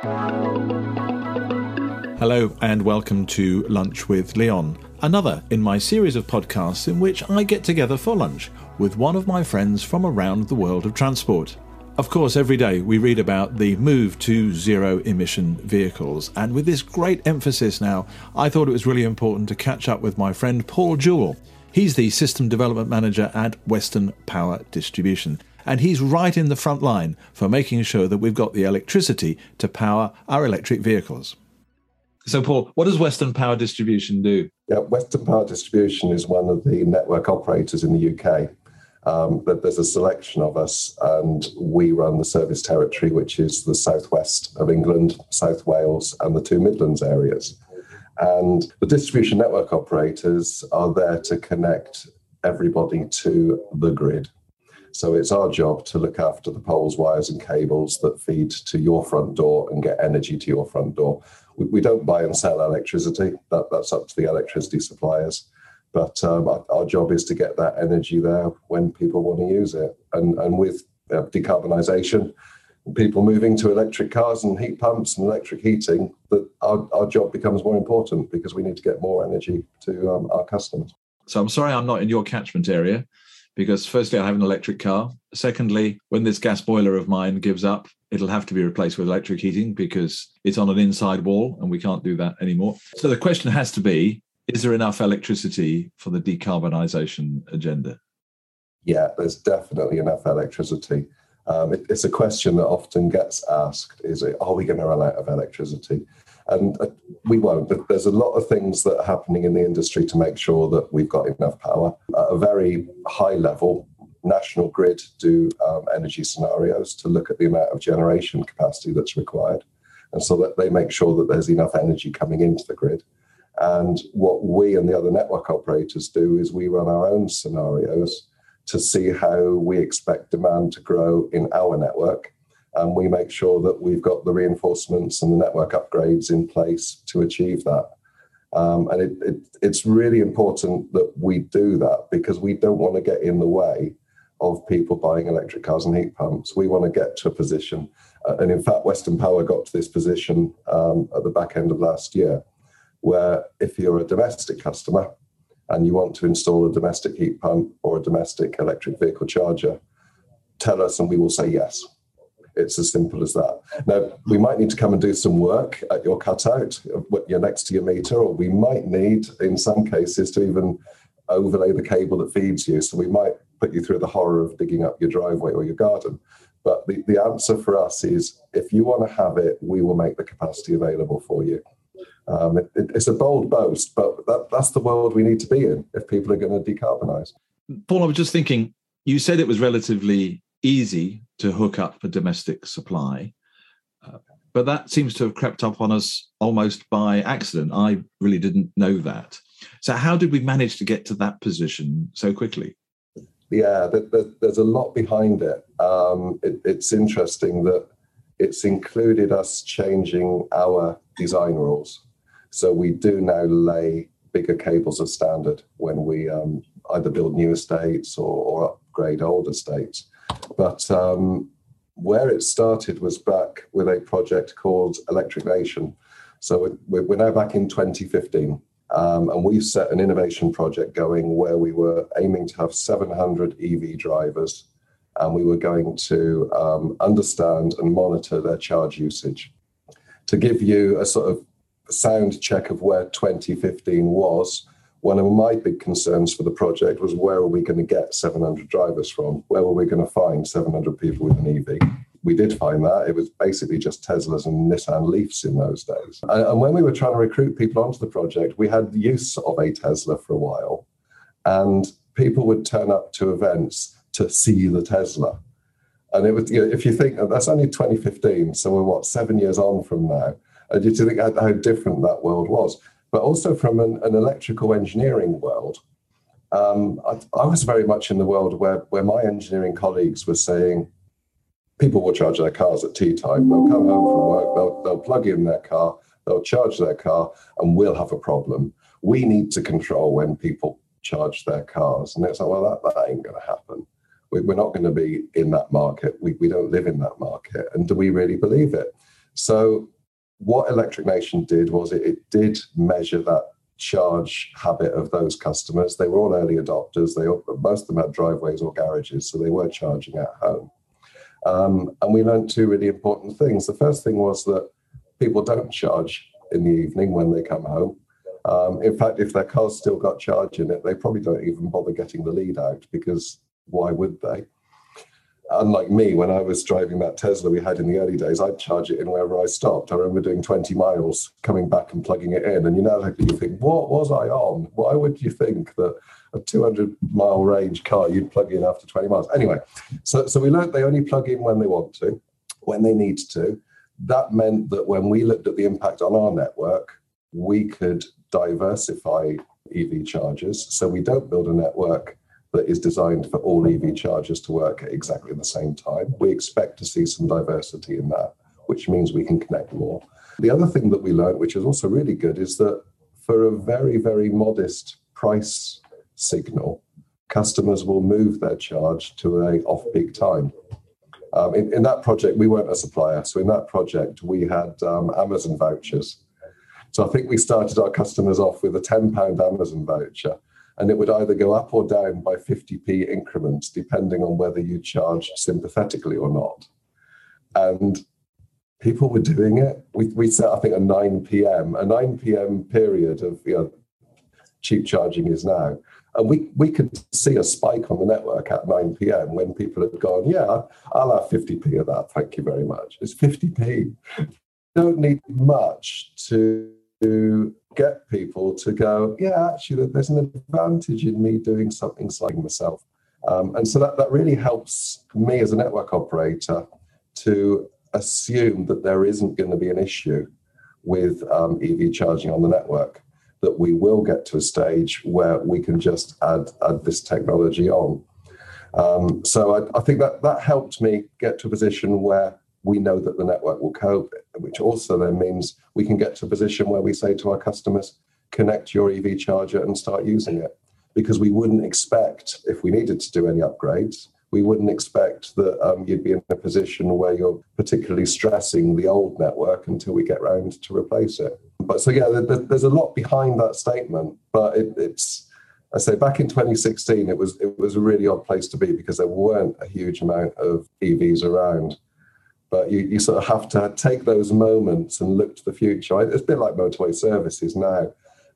Hello and welcome to Lunch with Leon, another in my series of podcasts in which I get together for lunch with one of my friends from around the world of transport. Of course, every day we read about the move to zero-emission vehicles, and with this great emphasis now, I thought it was really important to catch up with my friend Paul Jewell. He's the System Development Manager at Western Power Distribution, and he's right in the front line for making sure that we've got the electricity to power our electric vehicles. So, Paul, what does Western Power Distribution do? Yeah, Western Power Distribution is one of the network operators in the UK. But there's a selection of us, and we run the service territory, which is the southwest of England, South Wales, and the two Midlands areas. And the distribution network operators are there to connect everybody to the grid. So it's our job to look after the poles, wires, and cables that feed to your front door and get energy to your front door. We don't buy and sell electricity. That's up to the electricity suppliers. But our job is to get that energy there when people want to use it. And with decarbonisation, people moving to electric cars and heat pumps and electric heating, that our job becomes more important because we need to get more energy to our customers. So I'm sorry I'm not in your catchment area, because firstly, I have an electric car. Secondly, when this gas boiler of mine gives up, it'll have to be replaced with electric heating because it's on an inside wall and we can't do that anymore. So the question has to be, is there enough electricity for the decarbonisation agenda? Yeah, there's definitely enough electricity. It's a question that often gets asked, are we going to run out of electricity? And we won't. There's a lot of things that are happening in the industry to make sure that we've got enough power. At a very high level, National Grid do energy scenarios to look at the amount of generation capacity that's required, and so that they make sure that there's enough energy coming into the grid. And what we and the other network operators do is we run our own scenarios to see how we expect demand to grow in our network. And we make sure that we've got the reinforcements and the network upgrades in place to achieve that. And it's really important that we do that because we don't want to get in the way of people buying electric cars and heat pumps. We want to get to a position, and in fact, Western Power got to this position at the back end of last year, where if you're a domestic customer and you want to install a domestic heat pump or a domestic electric vehicle charger, tell us and we will say yes. It's as simple as that. Now, we might need to come and do some work at your cutout, you're next to your meter, or we might need, in some cases, to even overlay the cable that feeds you. So we might put you through the horror of digging up your driveway or your garden. But the answer for us is, if you want to have it, we will make the capacity available for you. It's a bold boast, but that's the world we need to be in if people are going to decarbonise. Paul, I was just thinking, you said it was relatively easy to hook up a domestic supply, but that seems to have crept up on us almost by accident. I really didn't know that. So how did we manage to get to that position so quickly? Yeah, there's a lot behind it. It's interesting that it's included us changing our design rules. So we do now lay bigger cables as standard when we either build new estates or upgrade old estates. But where it started was back with a project called Electric Nation. So we're now back in 2015. And we've set an innovation project going where we were aiming to have 700 EV drivers, and we were going to understand and monitor their charge usage. To give you a sort of sound check of where 2015 was, one of my big concerns for the project was, where are we going to get 700 drivers from? Where were we going to find 700 people with an EV? We did find that. It was basically just Teslas and Nissan Leafs in those days. And when we were trying to recruit people onto the project, we had use of a Tesla for a while. And people would turn up to events to see the Tesla. And it was, if you think, that's only 2015, so we're 7 years on from now. And you think how different that world was. But also from an electrical engineering world, I was very much in the world where my engineering colleagues were saying, people will charge their cars at tea time. They'll come home from work, they'll plug in their car, they'll charge their car, and we'll have a problem. We need to control when people charge their cars. And it's like, well, that ain't going to happen. We're not going to be in that market. We don't live in that market. And do we really believe it? So what Electric Nation did was it did measure that charge habit of those customers. They were all early adopters. Most of them had driveways or garages, so they were charging at home. And we learned two really important things. The first thing was that people don't charge in the evening when they come home. In fact, if their car's still got charge in it, they probably don't even bother getting the lead out, because why would they? Unlike me, when I was driving that Tesla we had in the early days, I'd charge it in wherever I stopped. I remember doing 20 miles, coming back and plugging it in. And you think, what was I on? Why would you think that a 200-mile range car you'd plug in after 20 miles? Anyway, so we learned they only plug in when they want to, when they need to. That meant that when we looked at the impact on our network, we could diversify EV chargers. So we don't build a network that is designed for all EV chargers to work at exactly the same time. We expect to see some diversity in that, which means we can connect more. The other thing that we learned, which is also really good, is that for a very, very modest price signal, customers will move their charge to an off-peak time. In that project, we weren't a supplier. So in that project, we had Amazon vouchers. So I think we started our customers off with a £10 Amazon voucher, and it would either go up or down by 50p increments, depending on whether you charged sympathetically or not. And people were doing it. We set, I think, a 9 p.m. period of cheap charging is now. And we could see a spike on the network at 9 p.m. when people had gone, yeah, I'll have 50p of that, thank you very much. It's 50p. You don't need much to get people to go, yeah, actually, there's an advantage in me doing something slightly myself. And so that really helps me as a network operator to assume that there isn't going to be an issue with EV charging on the network, that we will get to a stage where we can just add this technology on. So I think that helped me get to a position where we know that the network will cope, which also then means we can get to a position where we say to our customers, connect your EV charger and start using it. Because we wouldn't expect, if we needed to do any upgrades, we wouldn't expect that you'd be in a position where you're particularly stressing the old network until we get round to replace it. But so, yeah, there's a lot behind that statement, but it's, I say back in 2016, it was a really odd place to be because there weren't a huge amount of EVs around. But you sort of have to take those moments and look to the future. It's a bit like motorway services now.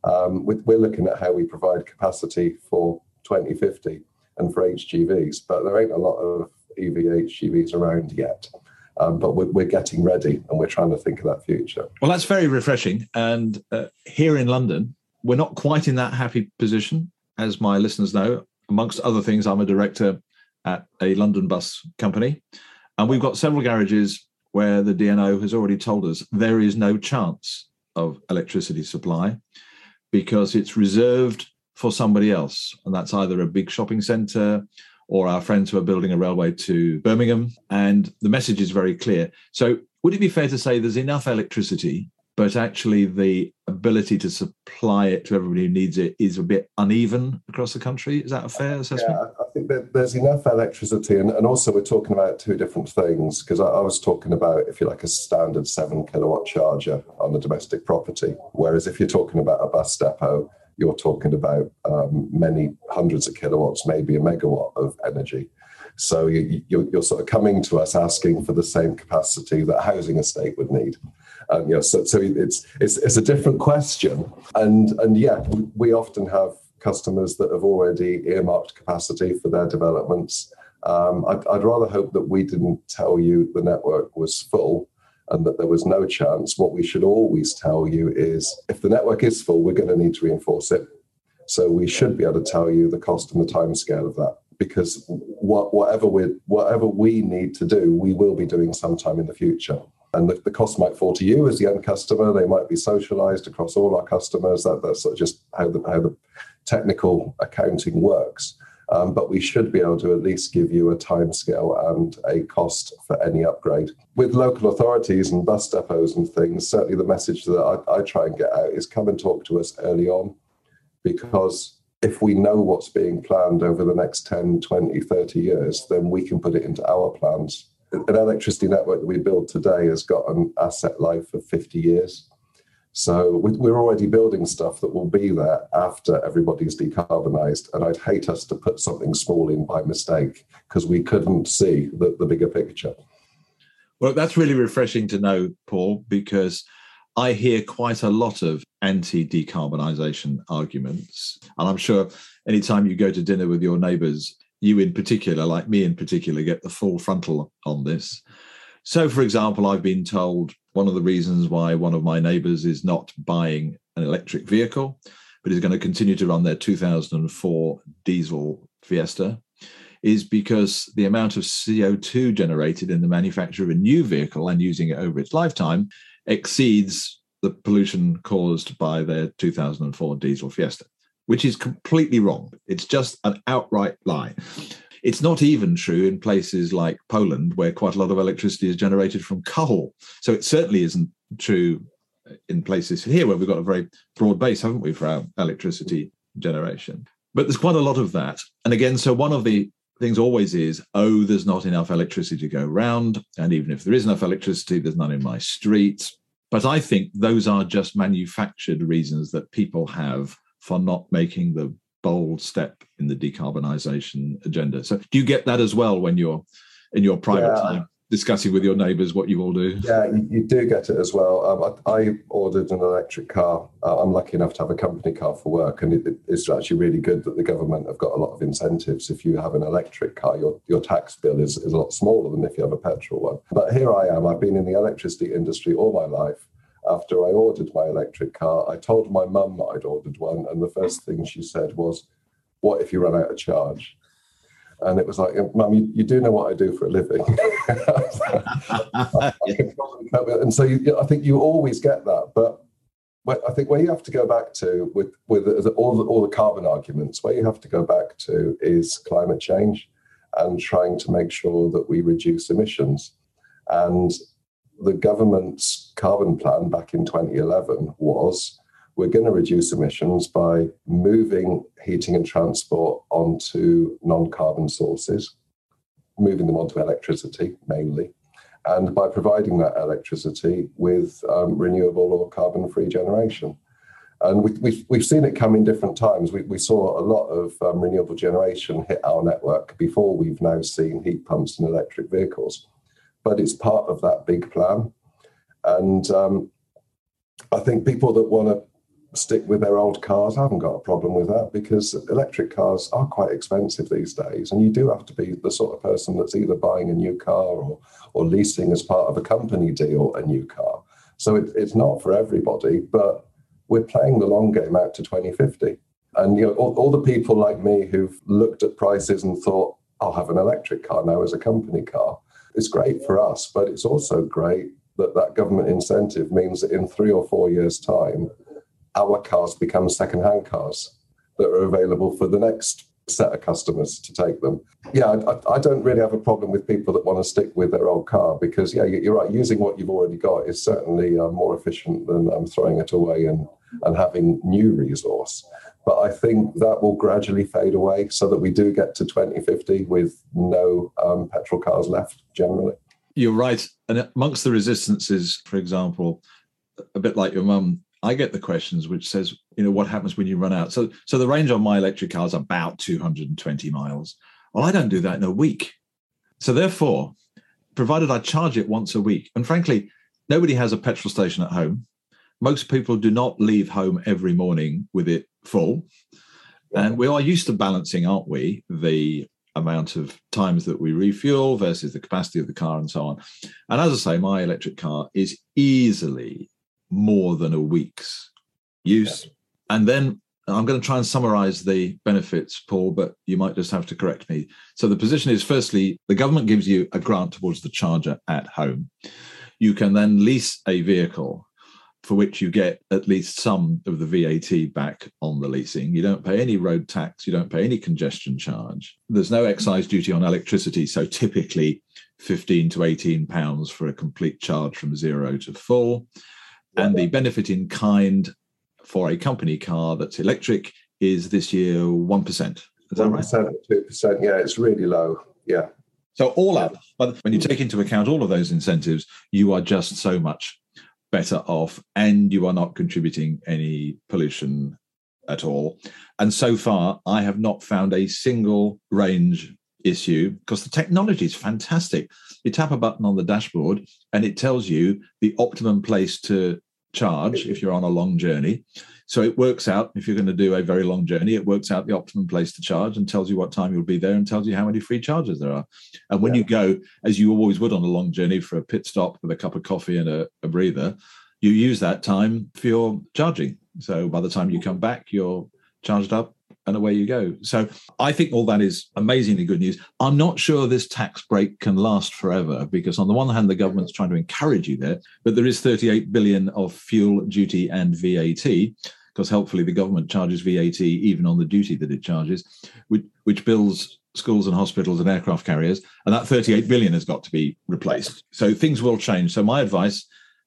We're looking at how we provide capacity for 2050 and for HGVs, but there ain't a lot of EV HGVs around yet. But we're getting ready and we're trying to think of that future. Well, that's very refreshing. And here in London, we're not quite in that happy position. As my listeners know, amongst other things, I'm a director at a London bus company. And we've got several garages where the DNO has already told us there is no chance of electricity supply because it's reserved for somebody else. And that's either a big shopping centre or our friends who are building a railway to Birmingham. And the message is very clear. So would it be fair to say there's enough electricity, but actually the ability to supply it to everybody who needs it is a bit uneven across the country? Is that a fair assessment? Yeah, I think that there's enough electricity. And also we're talking about two different things, because I was talking about, if you like, a standard 7 kilowatt charger on a domestic property. Whereas if you're talking about a bus depot, you're talking about many hundreds of kilowatts, maybe a megawatt of energy. So you're sort of coming to us asking for the same capacity that a housing estate would need. So it's a different question. And yeah, we often have customers that have already earmarked capacity for their developments. I'd rather hope that we didn't tell you the network was full and that there was no chance. What we should always tell you is if the network is full, we're going to need to reinforce it. So we should be able to tell you the cost and the timescale of that, because whatever we need to do, we will be doing sometime in the future. And the cost might fall to you as the end customer. They might be socialized across all our customers. That's sort of just how the technical accounting works. But we should be able to at least give you a timescale and a cost for any upgrade. With local authorities and bus depots and things, certainly the message that I try and get out is come and talk to us early on, because if we know what's being planned over the next 10, 20, 30 years, then we can put it into our plans. an electricity network that we build today has got an asset life of 50 years. So we're already building stuff that will be there after everybody's decarbonised. And I'd hate us to put something small in by mistake because we couldn't see the bigger picture. Well, that's really refreshing to know, Paul, because I hear quite a lot of anti-decarbonisation arguments. And I'm sure anytime you go to dinner with your neighbours, you in particular, like me in particular, get the full frontal on this. So, for example, I've been told one of the reasons why one of my neighbours is not buying an electric vehicle, but is going to continue to run their 2004 diesel Fiesta, is because the amount of CO2 generated in the manufacture of a new vehicle and using it over its lifetime exceeds the pollution caused by their 2004 diesel Fiesta, which is completely wrong. It's just an outright lie. It's not even true in places like Poland, where quite a lot of electricity is generated from coal. So it certainly isn't true in places here where we've got a very broad base, haven't we, for our electricity generation. But there's quite a lot of that. And again, so one of the things always is, oh, there's not enough electricity to go round. And even if there is enough electricity, there's none in my streets. But I think those are just manufactured reasons that people have for not making the bold step in the decarbonisation agenda. So do you get that as well when you're in your private time discussing with your neighbours what you all do? Yeah, you do get it as well. I ordered an electric car. I'm lucky enough to have a company car for work, and it's actually really good that the government have got a lot of incentives. If you have an electric car, your tax bill is a lot smaller than if you have a petrol one. But here I am. I've been in the electricity industry all my life. After I ordered my electric car, I told my mum that I'd ordered one, and the first thing she said was, "What if you run out of charge?" And it was like, "Mum, you do know what I do for a living." And so I think you always get that. But I think where you have to go back to with all the carbon arguments, where you have to go back to is climate change and trying to make sure that we reduce emissions. And the government's carbon plan back in 2011 was, we're going to reduce emissions by moving heating and transport onto non-carbon sources, moving them onto electricity mainly, and by providing that electricity with renewable or carbon-free generation. And we've seen it come in different times. We saw a lot of renewable generation hit our network before we've now seen heat pumps and electric vehicles. But it's part of that big plan. And I think people that want to stick with their old cars, I haven't got a problem with that, because electric cars are quite expensive these days. And you do have to be the sort of person that's either buying a new car or leasing as part of a company deal a new car. So it's not for everybody, but we're playing the long game out to 2050. And all the people like me who've looked at prices and thought, I'll have an electric car now as a company car. It's great for us, but it's also great that government incentive means that in 3 or 4 years' time, our cars become second-hand cars that are available for the next set of customers to take them. Yeah, I don't really have a problem with people that want to stick with their old car because, yeah, you're right, using what you've already got is certainly more efficient than throwing it away and having new resource. But I think that will gradually fade away so that we do get to 2050 with no petrol cars left generally. You're right. And amongst the resistances, for example, a bit like your mum, I get the questions which says, what happens when you run out? So the range on my electric car is about 220 miles. Well, I don't do that in a week. So therefore, provided I charge it once a week, and frankly, nobody has a petrol station at home. Most people do not leave home every morning with it full. And we are used to balancing, aren't we, the amount of times that we refuel versus the capacity of the car and so on. And as I say, my electric car is easily more than a week's use. Yeah. And then I'm going to try and summarize the benefits, Paul, but you might just have to correct me. So the position is, firstly, the government gives you a grant towards the charger at home. You can then lease a vehicle for which you get at least some of the VAT back on the leasing. You don't pay any road tax. You don't pay any congestion charge. There's no excise duty on electricity. So typically 15 to 18 pounds for a complete charge from 0 to full. And the benefit in kind for a company car that's electric is this year 1%. Is that right? 1%, 2%. Yeah, it's really low. Yeah. So all up, but when you take into account all of those incentives, you are just so much better off, and you are not contributing any pollution at all. And so far, I have not found a single range issue because the technology is fantastic. You tap a button on the dashboard and it tells you the optimum place to charge if you're on a long journey. So it works out, if you're going to do a very long journey, it works out the optimum place to charge and tells you what time you'll be there and tells you how many free charges there are. And when you go, as you always would on a long journey, for a pit stop with a cup of coffee and a breather, you use that time for your charging. So by the time you come back, you're charged up and away you go. So I think all that is amazingly good news. I'm not sure this tax break can last forever, because on the one hand, the government's trying to encourage you there, but there is 38 billion of fuel duty and VAT, because helpfully the government charges VAT even on the duty that it charges, which bills schools and hospitals and aircraft carriers. And that 38 billion has got to be replaced. So things will change. So my advice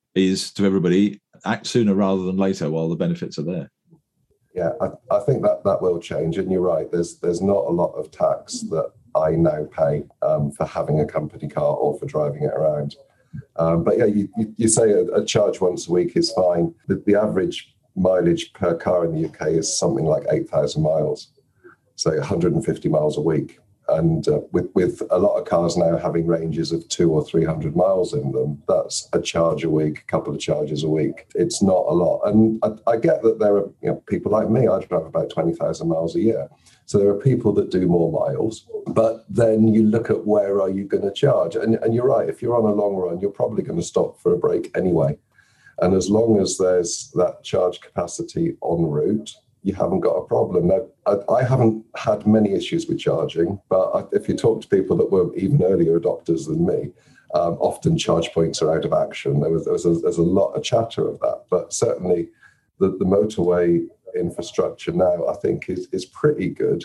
is to everybody, act sooner rather than later while the benefits are there. Yeah, I think that will change. And you're right, there's not a lot of tax that I now pay for having a company car or for driving it around. But yeah, you say a charge once a week is fine. The average mileage per car in the UK is something like 8,000 miles, so 150 miles a week. And with a lot of cars now having ranges of 200 or 300 miles in them, that's a charge a week, a couple of charges a week. It's not a lot. And I get that there are people like me. I drive about 20,000 miles a year. So there are people that do more miles. But then you look at where are you going to charge? And you're right, if you're on a long run, you're probably going to stop for a break anyway. And as long as there's that charge capacity en route, you haven't got a problem. Now, I haven't had many issues with charging, but if you talk to people that were even earlier adopters than me, often charge points are out of action. There's a lot of chatter of that, but certainly the motorway infrastructure now, I think, is pretty good.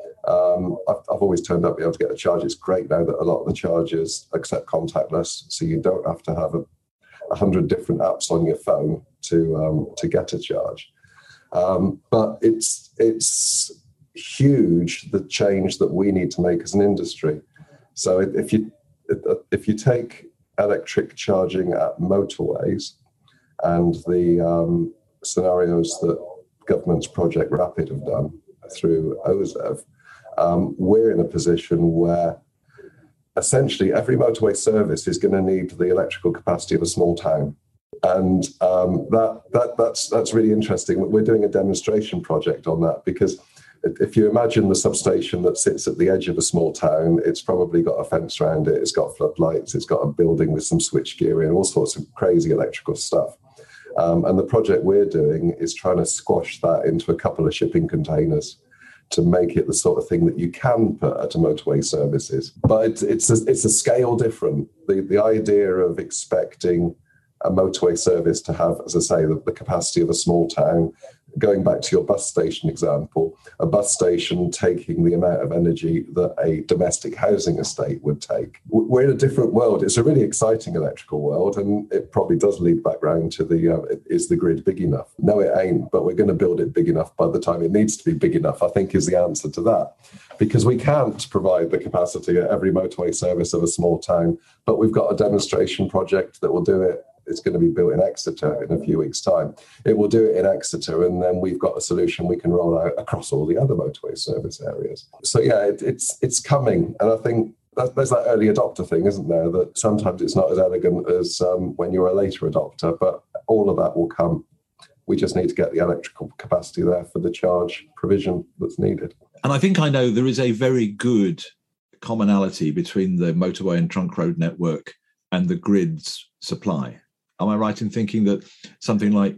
I've always turned up to be able to get a charge. It's great now that a lot of the chargers accept contactless, so you don't have to have 100 different apps on your phone to get a charge. But it's huge, the change that we need to make as an industry. So if you take electric charging at motorways and the scenarios that government's Project Rapid have done through OZEV, we're in a position where essentially every motorway service is going to need the electrical capacity of a small town. And that's really interesting. We're doing a demonstration project on that, because if you imagine the substation that sits at the edge of a small town, it's probably got a fence around it, it's got floodlights, it's got a building with some switchgear and all sorts of crazy electrical stuff. And the project we're doing is trying to squash that into a couple of shipping containers to make it the sort of thing that you can put at a motorway services. But it's a scale different. The idea of expecting a motorway service to have, as I say, the capacity of a small town. Going back to your bus station example, a bus station taking the amount of energy that a domestic housing estate would take. We're in a different world. It's a really exciting electrical world, and it probably does lead back round to is the grid big enough? No, it ain't, but we're going to build it big enough by the time it needs to be big enough, I think, is the answer to that. Because we can't provide the capacity at every motorway service of a small town, but we've got a demonstration project that will do it. It's going to be built in Exeter in a few weeks' time. It will do it in Exeter, and then we've got a solution we can roll out across all the other motorway service areas. So yeah, it's coming, and I think there's that early adopter thing, isn't there? That sometimes it's not as elegant as when you're a later adopter, but all of that will come. We just need to get the electrical capacity there for the charge provision that's needed. And I think I know there is a very good commonality between the motorway and trunk road network and the grid's supply. Am I right in thinking that something like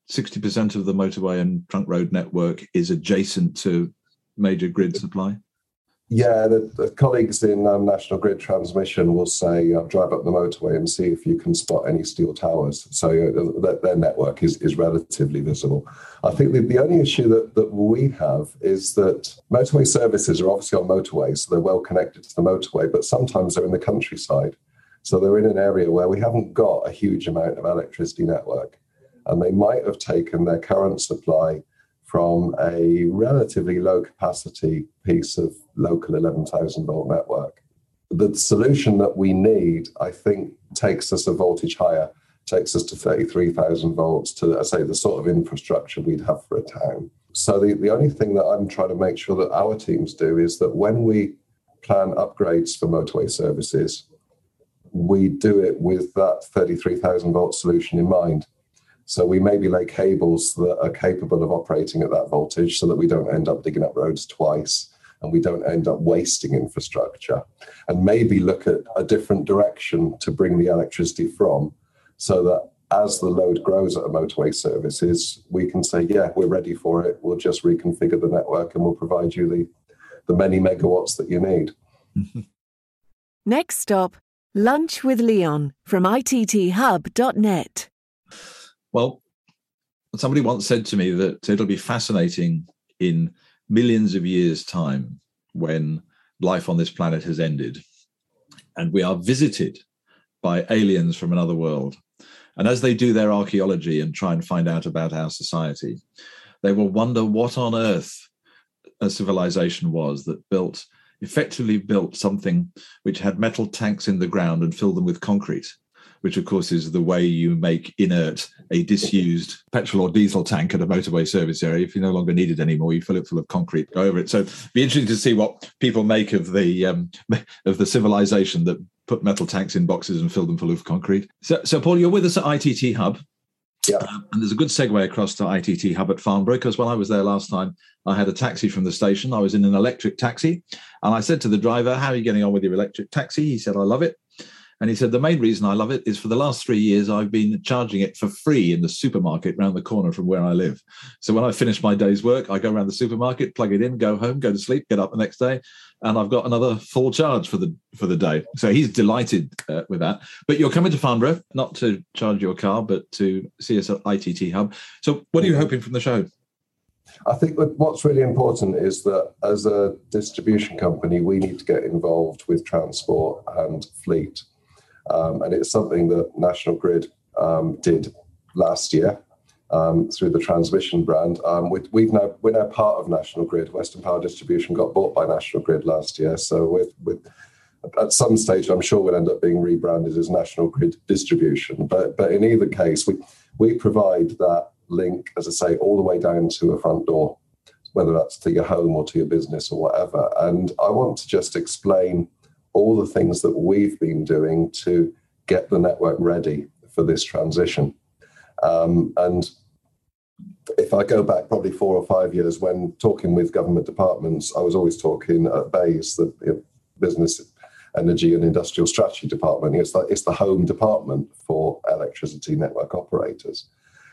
60% of the motorway and trunk road network is adjacent to major grid supply? Yeah, the colleagues in National Grid Transmission will say, drive up the motorway and see if you can spot any steel towers. So their network is relatively visible. I think the only issue that we have is that motorway services are obviously on motorways, so they're well connected to the motorway, but sometimes they're in the countryside. So they're in an area where we haven't got a huge amount of electricity network, and they might have taken their current supply from a relatively low capacity piece of local 11,000 volt network. the solution that we need, I think, takes us a voltage higher, takes us to 33,000 volts, to, I say, the sort of infrastructure we'd have for a town. So the only thing that I'm trying to make sure that our teams do is that when we plan upgrades for motorway services, we do it with that 33,000 volt solution in mind. So we maybe lay cables that are capable of operating at that voltage so that we don't end up digging up roads twice and we don't end up wasting infrastructure, and maybe look at a different direction to bring the electricity from, so that as the load grows at a motorway services, we can say, yeah, we're ready for it. We'll just reconfigure the network and we'll provide you the many megawatts that you need. Next stop, Lunch with Leon from itthub.net. Well, somebody once said to me that it'll be fascinating in millions of years' time when life on this planet has ended and we are visited by aliens from another world. And as they do their archaeology and try and find out about our society, they will wonder what on earth a civilization was that effectively built something which had metal tanks in the ground and filled them with concrete, which of course is the way you make inert a disused petrol or diesel tank at a motorway service area. If you no longer need it anymore, you fill it full of concrete, go over it. So it'd be interesting to see what people make of the civilization that put metal tanks in boxes and filled them full of concrete. So Paul, you're with us at ITT Hub. Yeah. And there's a good segue across to ITT Hub at Farnborough, because when I was there last time, I had a taxi from the station. I was in an electric taxi, and I said to the driver, how are you getting on with your electric taxi? He said, I love it. And he said, the main reason I love it is for the last 3 years, I've been charging it for free in the supermarket around the corner from where I live. So when I finish my day's work, I go around the supermarket, plug it in, go home, go to sleep, get up the next day, and I've got another full charge for the day. So he's delighted with that. But you're coming to Farnborough, not to charge your car, but to see us at ITT Hub. So what are you hoping from the show? I think what's really important is that as a distribution company, we need to get involved with transport and fleet. And it's something that National Grid did last year through the transmission brand. We're now part of National Grid. Western Power Distribution got bought by National Grid last year. So at some stage, I'm sure we'll end up being rebranded as National Grid Distribution. But in either case, we provide that link, as I say, all the way down to a front door, whether that's to your home or to your business or whatever. And I want to just explain all the things that we've been doing to get the network ready for this transition. And if I go back probably 4 or 5 years, when talking with government departments, I was always talking at BEIS, the Business, Energy and Industrial Strategy Department. It's the home department for electricity network operators.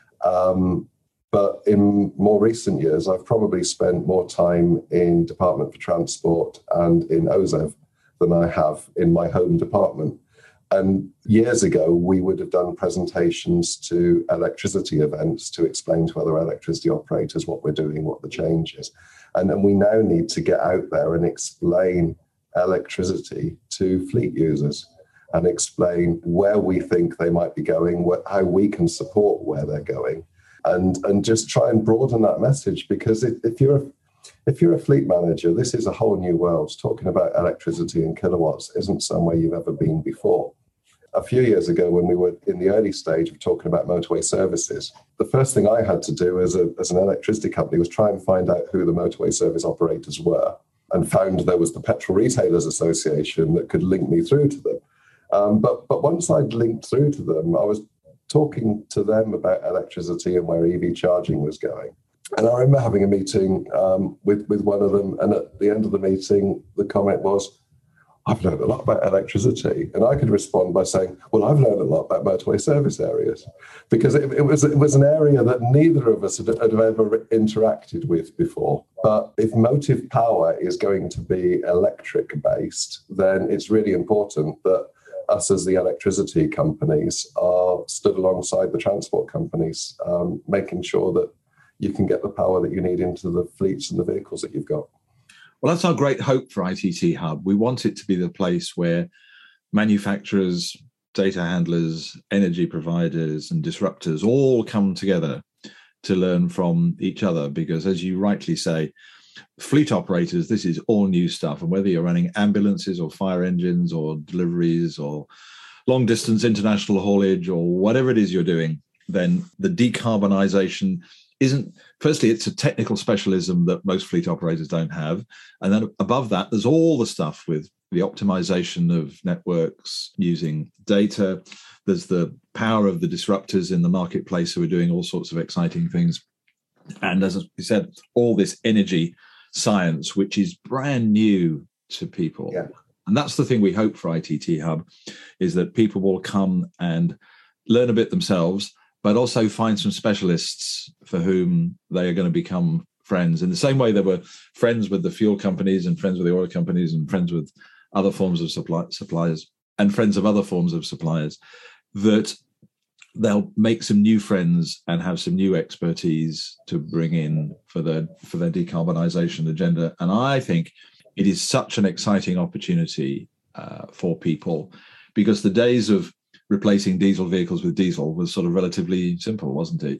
But in more recent years, I've probably spent more time in Department for Transport and in OZEV than I have in my home department. And years ago, we would have done presentations to electricity events to explain to other electricity operators what we're doing, what the change is. And we now need to get out there and explain electricity to fleet users and explain where we think they might be going, how we can support where they're going, and just try and broaden that message. Because if you're a fleet manager, this is a whole new world. Talking about electricity and kilowatts isn't somewhere you've ever been before. A few years ago, when we were in the early stage of talking about motorway services, the first thing I had to do as an electricity company was try and find out who the motorway service operators were, and found there was the Petrol Retailers Association that could link me through to them. But once I'd linked through to them, I was talking to them about electricity and where EV charging was going. And I remember having a meeting with one of them, and at the end of the meeting, the comment was, I've learned a lot about electricity. And I could respond by saying, well, I've learned a lot about motorway service areas, because it was an area that neither of us had ever interacted with before. But if motive power is going to be electric based, then it's really important that us as the electricity companies are stood alongside the transport companies, making sure that you can get the power that you need into the fleets and the vehicles that you've got. Well, that's our great hope for ITT Hub. We want it to be the place where manufacturers, data handlers, energy providers, and disruptors all come together to learn from each other. Because as you rightly say, fleet operators, this is all new stuff. And whether you're running ambulances or fire engines or deliveries or long distance international haulage or whatever it is you're doing, then the decarbonisation isn't, firstly, it's a technical specialism that most fleet operators don't have. And then above that, there's all the stuff with the optimization of networks using data. There's the power of the disruptors in the marketplace who are doing all sorts of exciting things. And as we said, all this energy science, which is brand new to people. Yeah. And that's the thing we hope for ITT Hub, is that people will come and learn a bit themselves, but also find some specialists for whom they are going to become friends. In the same way they were friends with the fuel companies and friends with the oil companies and friends with other forms of suppliers and friends of other forms of suppliers, that they'll make some new friends and have some new expertise to bring in for their decarbonisation agenda. And I think it is such an exciting opportunity for people, because the days of replacing diesel vehicles with diesel was sort of relatively simple, wasn't it?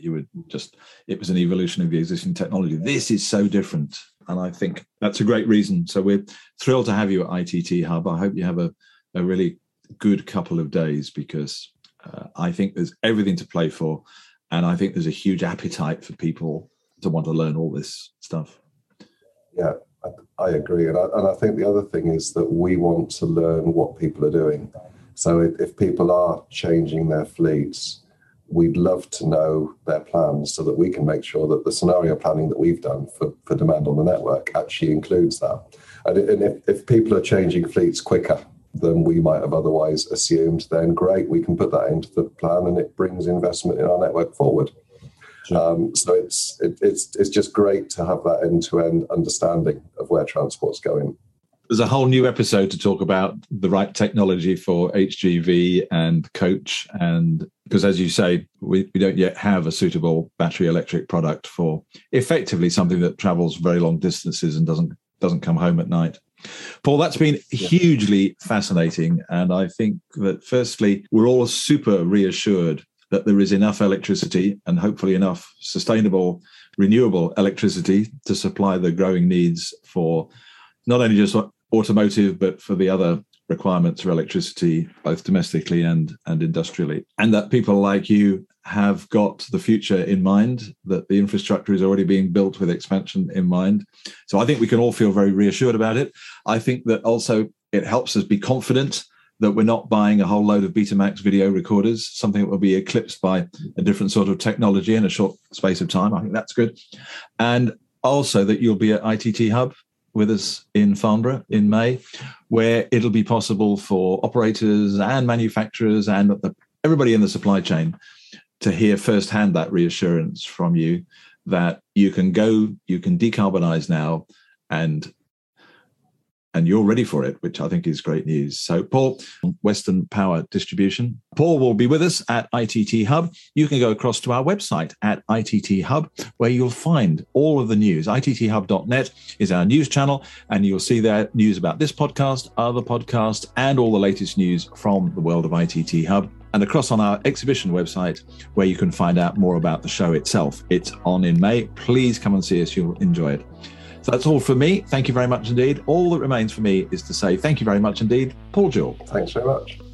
It was an evolution of the existing technology. This is so different. And I think that's a great reason. So we're thrilled to have you at ITT Hub. I hope you have a really good couple of days, because I think there's everything to play for. And I think there's a huge appetite for people to want to learn all this stuff. Yeah, I agree. And I think the other thing is that we want to learn what people are doing. So if people are changing their fleets, we'd love to know their plans so that we can make sure that the scenario planning that we've done for demand on the network actually includes that. And if people are changing fleets quicker than we might have otherwise assumed, then great, we can put that into the plan and it brings investment in our network forward. Sure. So it's just great to have that end-to-end understanding of where transport's going. There's a whole new episode to talk about the right technology for HGV and coach. And because, as you say, we don't yet have a suitable battery electric product for effectively something that travels very long distances and doesn't come home at night. Paul, that's been hugely fascinating. And I think that firstly, we're all super reassured that there is enough electricity and hopefully enough sustainable, renewable electricity to supply the growing needs for not only just automotive, but for the other requirements for electricity, both domestically and industrially. And that people like you have got the future in mind, that the infrastructure is already being built with expansion in mind. So I think we can all feel very reassured about it. I think that also it helps us be confident that we're not buying a whole load of Betamax video recorders, something that will be eclipsed by a different sort of technology in a short space of time. I think that's good. And also that you'll be at ITT Hub with us in Farnborough in May, where it'll be possible for operators and manufacturers and everybody in the supply chain to hear firsthand that reassurance from you that you can decarbonize now and you're ready for it, which I think is great news. So Paul, Western Power Distribution. Paul will be with us at ITT Hub. You can go across to our website at ITT Hub, where you'll find all of the news. ITTHub.net is our news channel, and you'll see there news about this podcast, other podcasts, and all the latest news from the world of ITT Hub. And across on our exhibition website, where you can find out more about the show itself. It's on in May. Please come and see us. You'll enjoy it. So that's all from me. Thank you very much indeed. All that remains for me is to say thank you very much indeed, Paul Jewell. Thanks very much.